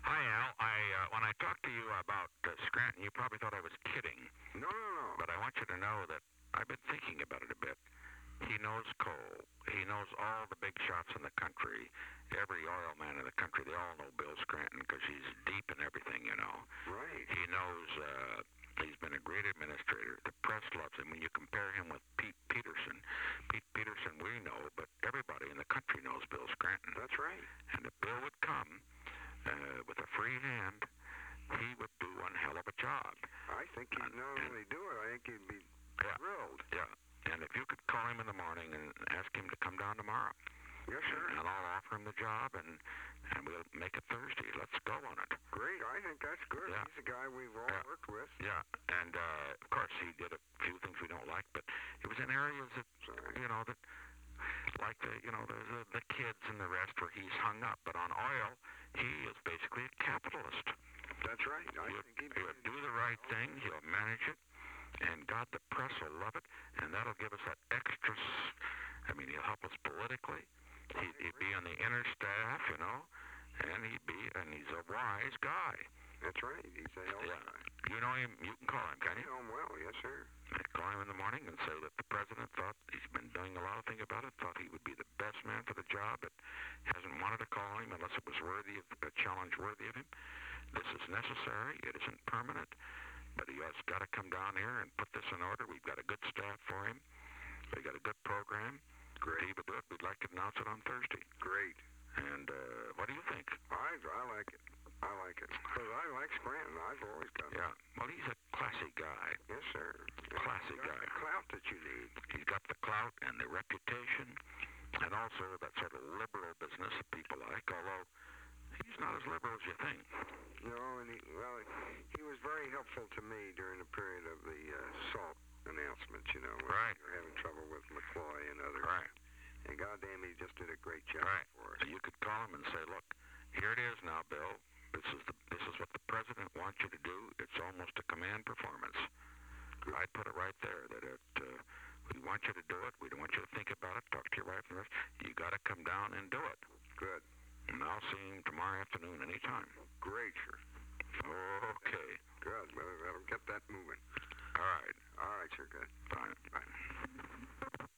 Hi, Al. When I talked to you about Scranton, you probably thought I was kidding. No, no, no. But I want you to know that I've been thinking about it a bit. He knows coal. He knows all the big shots in the country. Every oil man in the country, they all know Bill Scranton because he's deep in everything, you know. Right. He knows, he's been a great administrator. The press loves him. When you compare him with Pete Peterson, we know, but everybody in the country knows Bill Scranton. That's right. And if Bill would come with a free hand, he would do one hell of a job. I think he'd not only do it, I think he'd be thrilled. Yeah. And if you could call him in the morning and ask him to come down tomorrow. Yes, sir. And I'll offer him the job, and we'll make it Thursday. Let's go on it. Great. I think that's good. Yeah. He's a guy we've all worked with. Yeah. And, of course, he did a few things we don't like, but it was in areas that, you know, that, like the kids and the rest where he's hung up. But on oil, he is basically a capitalist. That's right. He'll do the right thing. He'll manage it. And God, the press will love it. And that'll give us that extra, he'll help us politically. He'd be on the inner staff, you know, and he's a wise guy. That's right. He's a hell of a guy. You know him. You can call him, can you? I know him well. Yes, sir. Call him in the morning and say that the president thought he's been doing a lot of things about it, thought he would be the best man for the job, but hasn't wanted to call him unless it was worthy of a challenge worthy of him. This is necessary. It isn't permanent, but he has got to come down here and put this in order. We've got a good staff for him. We've got a good program. Great. He would do it. We'd like to announce it on Thursday. Great. And what do you think? I like it. I like it. Because I like Scranton. I've always done it. Yeah. Well, he's a classy guy. Yes, sir. Classy guy. The clout that you need. He's got the clout and the reputation, and also that sort of liberal business that people like, although he's not as liberal as you think. No, and he was very helpful to me during the period of the salt announcements, you know, when Right. we were having trouble with McCloy and others. Right. And goddamn, he just did a great job Right. for us. So you could call him and say, look, here it is now, Bill. This is what the president wants you to do. It's almost a command performance. I'd put it right there that we want you to do it. We don't want you to think about it. Talk to your wife and the rest. You got to come down and do it. Good. And I'll see him tomorrow afternoon anytime. Great, sir. Okay. Good. Well, that'll get that moving. All right. All right, sir. Good. Bye.